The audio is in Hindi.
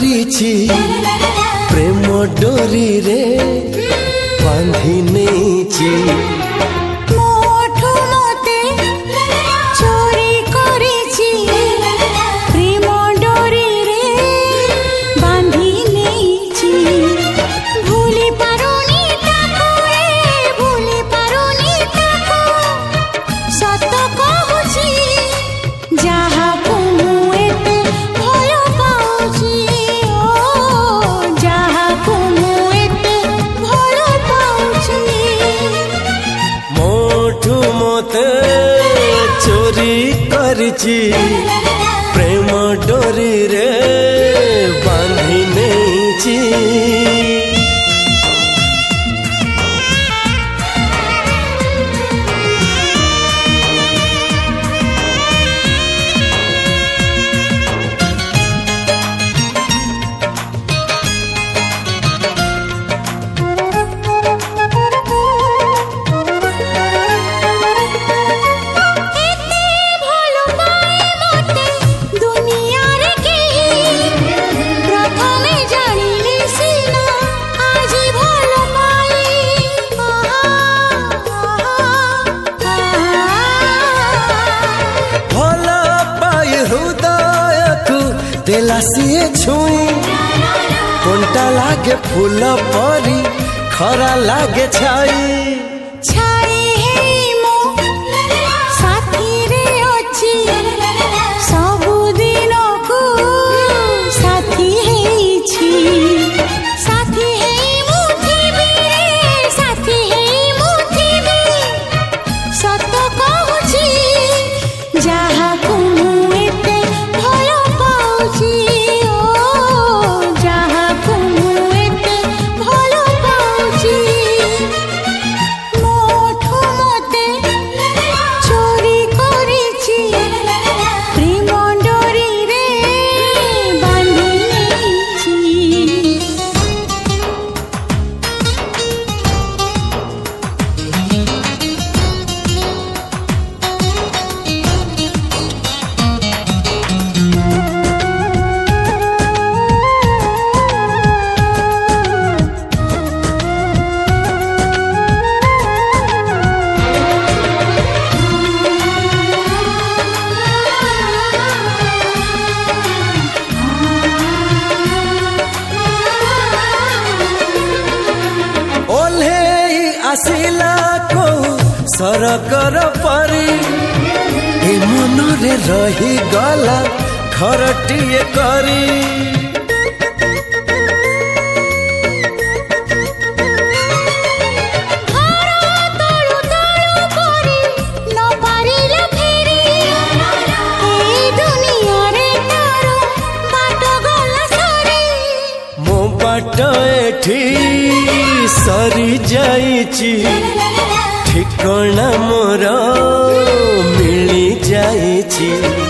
କରିଛି ପ୍ରେମ ଡୋରିରେ ବାନ୍ଧି ନେଇଛି। चोरी करची प्रेम डोरी रे बांधी नेची। देला सिए छुई कोंटा लागे फूल परी खरा लागे छाई छाई हे मो साथी रे अछि सबु दिन को साथी हेछि। साथी हे मुथिबी रे साथी हे मुथिबी सत कहूछि जहा को एते भलो आसिला को सरकर परी ए मनरे रही गला घरटिए करी। मो बाट एठी सरी जाइची ठिकाना मोर मिली जाइची।